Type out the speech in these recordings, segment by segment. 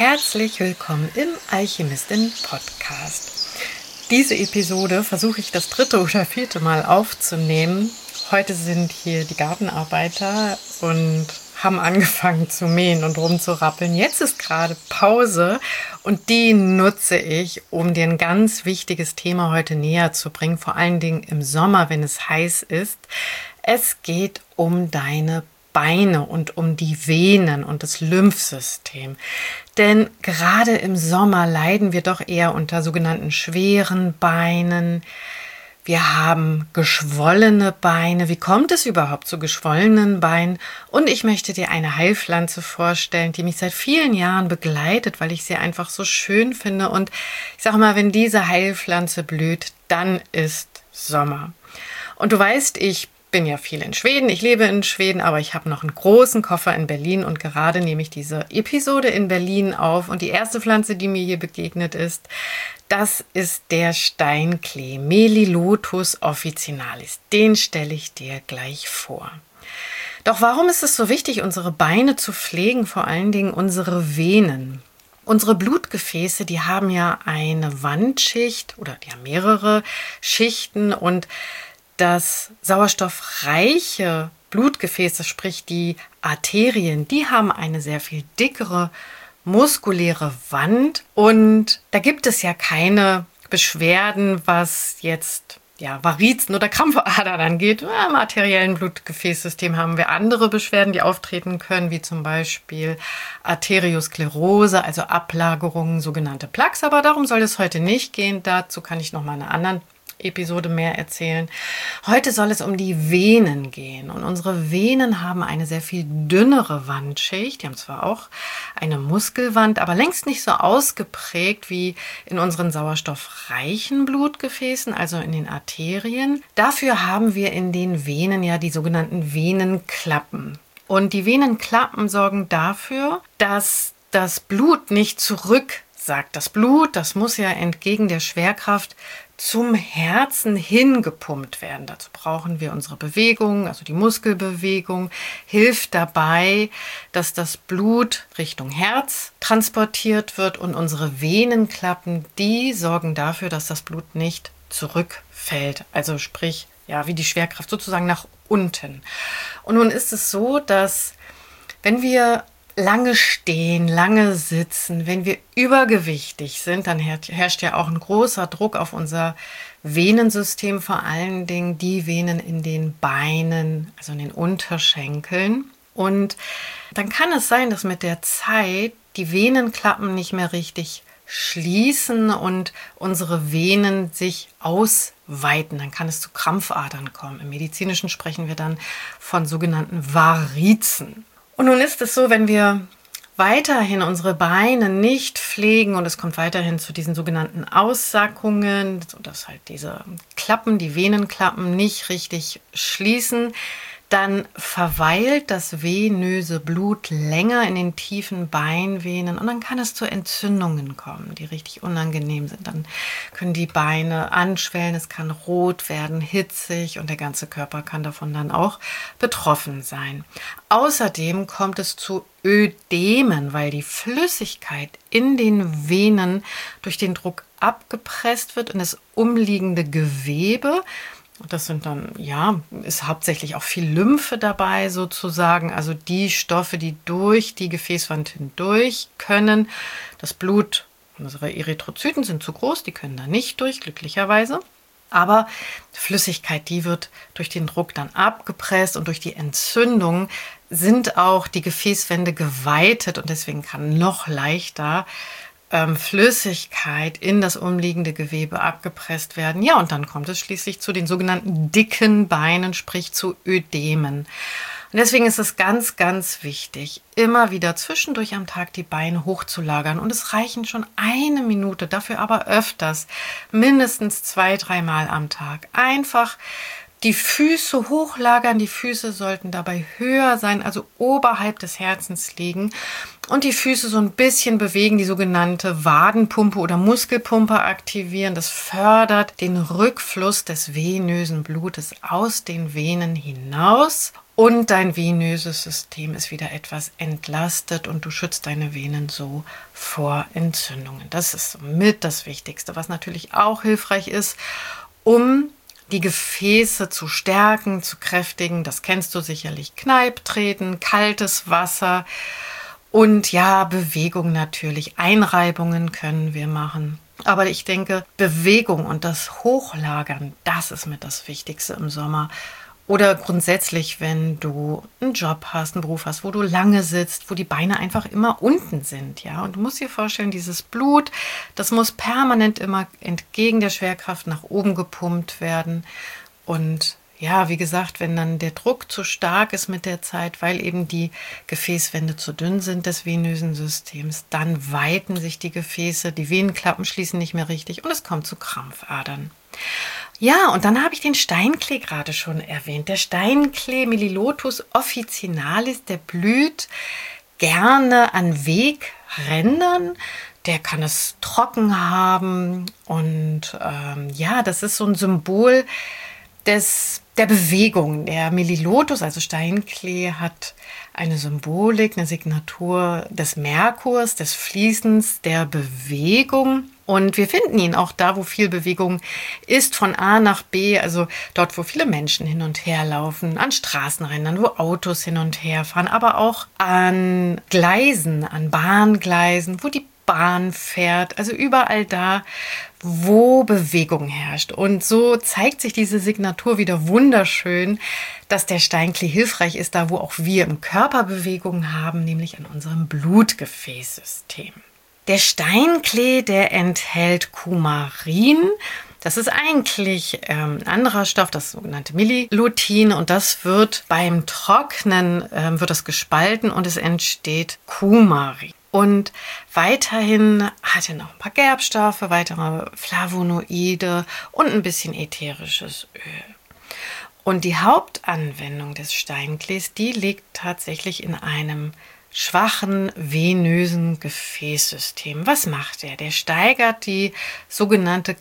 Herzlich willkommen im Alchemistin-Podcast. Diese Episode versuche ich das 3. oder 4. Mal aufzunehmen. Heute sind hier die Gartenarbeiter und haben angefangen zu mähen und rumzurappeln. Jetzt ist gerade Pause und die nutze ich, um dir ein ganz wichtiges Thema heute näher zu bringen, vor allen Dingen im Sommer, wenn es heiß ist. Es geht um deine Beine und um die Venen und das Lymphsystem. Denn gerade im Sommer leiden wir doch eher unter sogenannten schweren Beinen. Wir haben geschwollene Beine. Wie kommt es überhaupt zu geschwollenen Beinen? Und ich möchte dir eine Heilpflanze vorstellen, die mich seit vielen Jahren begleitet, weil ich sie einfach so schön finde. Und ich sage mal, wenn diese Heilpflanze blüht, dann ist Sommer. Und du weißt, ich bin ja viel in Schweden, ich lebe in Schweden, aber ich habe noch einen großen Koffer in Berlin und gerade nehme ich diese Episode in Berlin auf und die erste Pflanze, die mir hier begegnet ist, das ist der Steinklee, Melilotus officinalis. Den stelle ich dir gleich vor. Doch warum ist es so wichtig, unsere Beine zu pflegen, vor allen Dingen unsere Venen? Unsere Blutgefäße, die haben ja eine Wandschicht oder die haben mehrere Schichten und das sauerstoffreiche Blutgefäße, sprich die Arterien, die haben eine sehr viel dickere muskuläre Wand und da gibt es ja keine Beschwerden, was jetzt Varizen oder Krampfadern angeht. Im arteriellen Blutgefäßsystem haben wir andere Beschwerden, die auftreten können, wie zum Beispiel Arteriosklerose, also Ablagerungen, sogenannte Plaques. Aber darum soll es heute nicht gehen. Dazu kann ich noch mal in einer anderen Episode mehr erzählen. Heute soll es um die Venen gehen und unsere Venen haben eine sehr viel dünnere Wandschicht. Die haben zwar auch eine Muskelwand, aber längst nicht so ausgeprägt wie in unseren sauerstoffreichen Blutgefäßen, also in den Arterien. Dafür haben wir in den Venen ja die sogenannten Venenklappen. Und die Venenklappen sorgen dafür, dass das Blut nicht zurücksackt. Das Blut, das muss ja entgegen der Schwerkraft zum Herzen hingepumpt werden. Dazu brauchen wir unsere Bewegung, also die Muskelbewegung, hilft dabei, dass das Blut Richtung Herz transportiert wird und unsere Venenklappen, die sorgen dafür, dass das Blut nicht zurückfällt. Also sprich, wie die Schwerkraft sozusagen nach unten. Und nun ist es so, dass wenn wir lange stehen, lange sitzen, wenn wir übergewichtig sind, dann herrscht ja auch ein großer Druck auf unser Venensystem, vor allen Dingen die Venen in den Beinen, also in den Unterschenkeln. Und dann kann es sein, dass mit der Zeit die Venenklappen nicht mehr richtig schließen und unsere Venen sich ausweiten. Dann kann es zu Krampfadern kommen. Im Medizinischen sprechen wir dann von sogenannten Varizen. Und nun ist es so, wenn wir weiterhin unsere Beine nicht pflegen und es kommt weiterhin zu diesen sogenannten Aussackungen, sodass halt diese Klappen, die Venenklappen nicht richtig schließen, dann verweilt das venöse Blut länger in den tiefen Beinvenen und dann kann es zu Entzündungen kommen, die richtig unangenehm sind. Dann können die Beine anschwellen, es kann rot werden, hitzig und der ganze Körper kann davon dann auch betroffen sein. Außerdem kommt es zu Ödemen, weil die Flüssigkeit in den Venen durch den Druck abgepresst wird in das umliegende Gewebe. Das sind dann, ist hauptsächlich auch viel Lymphe dabei sozusagen, also die Stoffe, die durch die Gefäßwand hindurch können. Das Blut, unsere Erythrozyten sind zu groß, die können da nicht durch, glücklicherweise. Aber Flüssigkeit, die wird durch den Druck dann abgepresst und durch die Entzündung sind auch die Gefäßwände geweitet und deswegen kann noch leichter Flüssigkeit in das umliegende Gewebe abgepresst werden. Ja, und dann kommt es schließlich zu den sogenannten dicken Beinen, sprich zu Ödemen. Und deswegen ist es ganz, ganz wichtig, immer wieder zwischendurch am Tag die Beine hochzulagern. Und es reichen schon 1 Minute, dafür aber öfters, mindestens 2-3 Mal am Tag. Einfach Die Füße hochlagern, die Füße sollten dabei höher sein, also oberhalb des Herzens liegen und die Füße so ein bisschen bewegen, die sogenannte Wadenpumpe oder Muskelpumpe aktivieren. Das fördert den Rückfluss des venösen Blutes aus den Venen hinaus und dein venöses System ist wieder etwas entlastet und du schützt deine Venen so vor Entzündungen. Das ist somit das Wichtigste, was natürlich auch hilfreich ist, um die Gefäße zu stärken, zu kräftigen. Das kennst du sicherlich. Kneiptreten, kaltes Wasser und ja, Bewegung natürlich. Einreibungen können wir machen. Aber ich denke, Bewegung und das Hochlagern, das ist mit das Wichtigste im Sommer. Oder grundsätzlich, wenn du einen Job hast, einen Beruf hast, wo du lange sitzt, wo die Beine einfach immer unten sind, ja. Und du musst dir vorstellen, dieses Blut, das muss permanent immer entgegen der Schwerkraft nach oben gepumpt werden. Und ja, wie gesagt, wenn dann der Druck zu stark ist mit der Zeit, weil eben die Gefäßwände zu dünn sind des venösen Systems, dann weiten sich die Gefäße, die Venenklappen schließen nicht mehr richtig und es kommt zu Krampfadern. Ja, und dann habe ich den Steinklee gerade schon erwähnt. Der Steinklee Melilotus officinalis, der blüht gerne an Wegrändern. Der kann es trocken haben und ja, das ist so ein Symbol der Bewegung. Der Melilotus, also Steinklee, hat eine Symbolik, eine Signatur des Merkurs, des Fließens, der Bewegung. Und wir finden ihn auch da, wo viel Bewegung ist, von A nach B, also dort, wo viele Menschen hin und her laufen, an Straßenrändern, wo Autos hin und her fahren, aber auch an Gleisen, an Bahngleisen, wo die Bahn fährt, also überall da, wo Bewegung herrscht. Und so zeigt sich diese Signatur wieder wunderschön, dass der Steinklee hilfreich ist, da wo auch wir im Körper Bewegung haben, nämlich an unserem Blutgefäßsystem. Der Steinklee, der enthält Kumarin. Das ist eigentlich ein anderer Stoff, das sogenannte Melilutin. Und das wird beim Trocknen wird das gespalten und es entsteht Kumarin. Und weiterhin hat er noch ein paar Gerbstoffe, weitere Flavonoide und ein bisschen ätherisches Öl. Und die Hauptanwendung des Steinklees, die liegt tatsächlich in einem schwachen venösen Gefäßsystem. Was macht er? Der steigert die sogenannte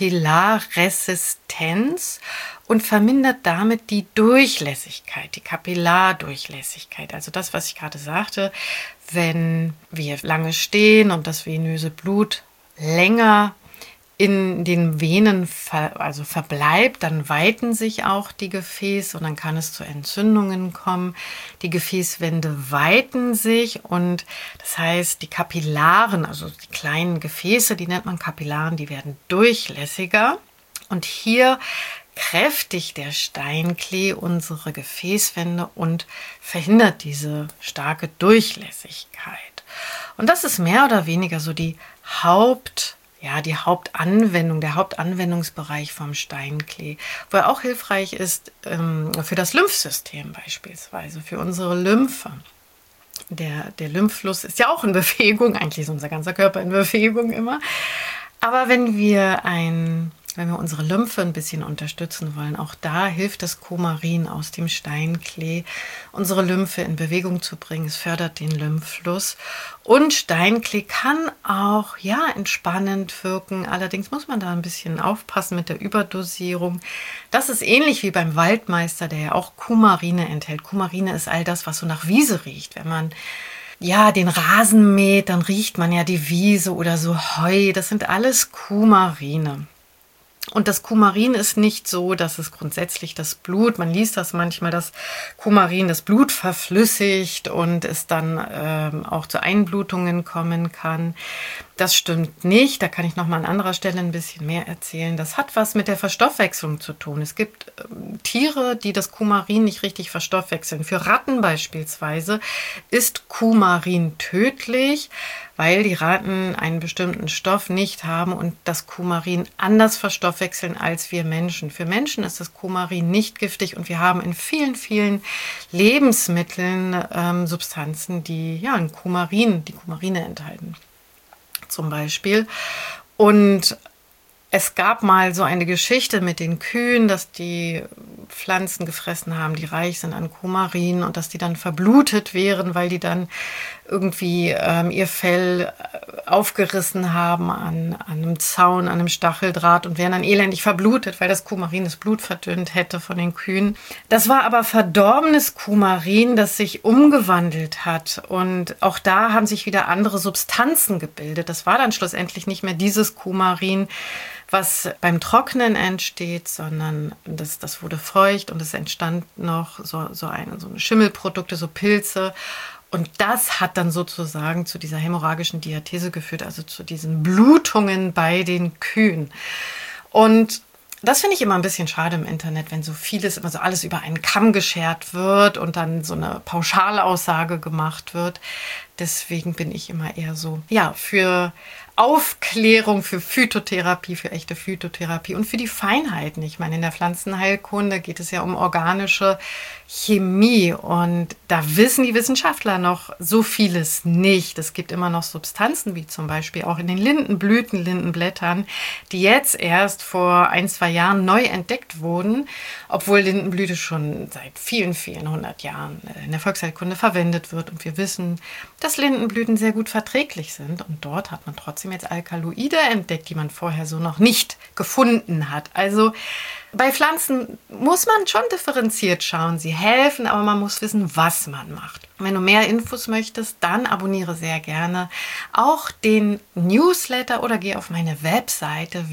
Kapillarresistenz und vermindert damit die Durchlässigkeit, die Kapillardurchlässigkeit. Also das, was ich gerade sagte, wenn wir lange stehen und das venöse Blut länger in den Venen verbleibt, dann weiten sich auch die Gefäße und dann kann es zu Entzündungen kommen. Die Gefäßwände weiten sich und das heißt, die Kapillaren, also die kleinen Gefäße, die nennt man Kapillaren, die werden durchlässiger. Und hier kräftigt der Steinklee unsere Gefäßwände und verhindert diese starke Durchlässigkeit. Und das ist mehr oder weniger so die Hauptanwendung, der Hauptanwendungsbereich vom Steinklee, wo er auch hilfreich ist für das Lymphsystem beispielsweise, für unsere Lymphe. Der Lymphfluss ist ja auch in Bewegung, eigentlich ist unser ganzer Körper in Bewegung immer. Aber wenn wir unsere Lymphe ein bisschen unterstützen wollen, auch da hilft das Kumarin aus dem Steinklee, unsere Lymphe in Bewegung zu bringen. Es fördert den Lymphfluss. Und Steinklee kann auch entspannend wirken. Allerdings muss man da ein bisschen aufpassen mit der Überdosierung. Das ist ähnlich wie beim Waldmeister, der ja auch Kumarine enthält. Kumarine ist all das, was so nach Wiese riecht. Wenn man den Rasen mäht, dann riecht man ja die Wiese oder so Heu. Das sind alles Kumarine. Und das Kumarin ist nicht so, dass es grundsätzlich das Blut, man liest das manchmal, dass Kumarin das Blut verflüssigt und es dann auch zu Einblutungen kommen kann. Das stimmt nicht, da kann ich nochmal an anderer Stelle ein bisschen mehr erzählen. Das hat was mit der Verstoffwechslung zu tun. Es gibt Tiere, die das Kumarin nicht richtig verstoffwechseln. Für Ratten beispielsweise ist Kumarin tödlich, weil die Ratten einen bestimmten Stoff nicht haben und das Kumarin anders verstoffwechseln als wir Menschen. Für Menschen ist das Kumarin nicht giftig und wir haben in vielen, vielen Lebensmitteln Substanzen, die die Kumarine enthalten zum Beispiel. Und es gab mal so eine Geschichte mit den Kühen, dass die Pflanzen gefressen haben, die reich sind an Kumarin und dass die dann verblutet wären, weil die dann irgendwie ihr Fell aufgerissen haben an einem Zaun, an einem Stacheldraht und wären dann elendig verblutet, weil das Kumarin das Blut verdünnt hätte von den Kühen. Das war aber verdorbenes Kumarin, das sich umgewandelt hat und auch da haben sich wieder andere Substanzen gebildet. Das war dann schlussendlich nicht mehr dieses Kumarin, was beim Trocknen entsteht, sondern das wurde feucht und es entstand noch so eine Schimmelprodukte, so Pilze. Und das hat dann sozusagen zu dieser hämorrhagischen Diathese geführt, also zu diesen Blutungen bei den Kühen. Und das finde ich immer ein bisschen schade im Internet, wenn so vieles, immer so alles über einen Kamm geschert wird und dann so eine Pauschalaussage gemacht wird. Deswegen bin ich immer eher so, ja, für Aufklärung, für Phytotherapie, für echte Phytotherapie und für die Feinheiten. Ich meine, in der Pflanzenheilkunde geht es ja um organische Chemie und da wissen die Wissenschaftler noch so vieles nicht. Es gibt immer noch Substanzen, wie zum Beispiel auch in den Lindenblüten, Lindenblättern, die jetzt erst vor 1-2 Jahren neu entdeckt wurden, obwohl Lindenblüte schon seit vielen, vielen 100 Jahren in der Volksheilkunde verwendet wird und wir wissen, dass Lindenblüten sehr gut verträglich sind und dort hat man trotzdem jetzt Alkaloide entdeckt, die man vorher so noch nicht gefunden hat. Also bei Pflanzen muss man schon differenziert schauen. Sie helfen, aber man muss wissen, was man macht. Wenn du mehr Infos möchtest, dann abonniere sehr gerne auch den Newsletter oder geh auf meine Webseite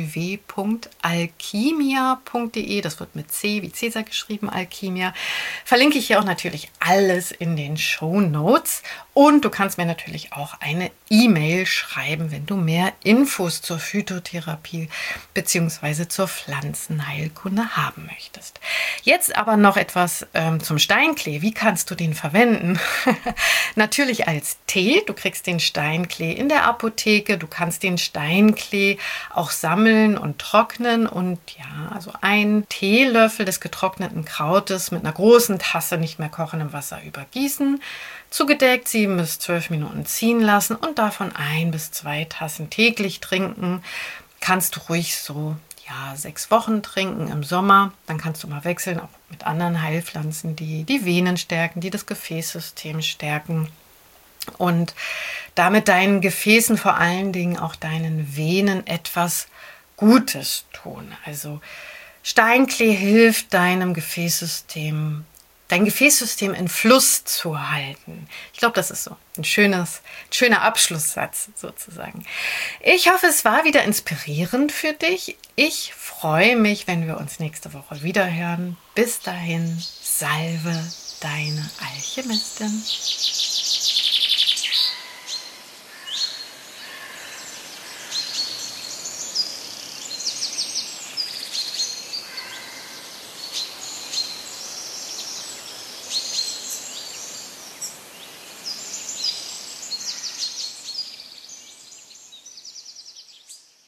www.alchimia.de. Das wird mit C wie Cäsar geschrieben, Alchimia. Verlinke ich hier auch natürlich alles in den Shownotes. Und du kannst mir natürlich auch eine E-Mail schreiben, wenn du mehr Infos zur Phytotherapie bzw. zur Pflanzenheilkunde haben möchtest. Jetzt aber noch etwas zum Steinklee. Wie kannst du den verwenden? Natürlich als Tee. Du kriegst den Steinklee in der Apotheke. Du kannst den Steinklee auch sammeln und trocknen und ja, also einen Teelöffel des getrockneten Krautes mit einer großen Tasse nicht mehr kochendem Wasser übergießen. Zugedeckt 7 bis 12 Minuten ziehen lassen und davon 1 bis 2 Tassen täglich trinken. Kannst du ruhig so 6 Wochen trinken im Sommer. Dann kannst du mal wechseln, auch mit anderen Heilpflanzen, die die Venen stärken, die das Gefäßsystem stärken und damit deinen Gefäßen, vor allen Dingen auch deinen Venen etwas Gutes tun. Also Steinklee hilft deinem Gefäßsystem, dein Gefäßsystem in Fluss zu halten. Ich glaube, das ist so ein schöner Abschlusssatz sozusagen. Ich hoffe, es war wieder inspirierend für dich. Ich freue mich, wenn wir uns nächste Woche wieder hören. Bis dahin, salve deine Alchemistin.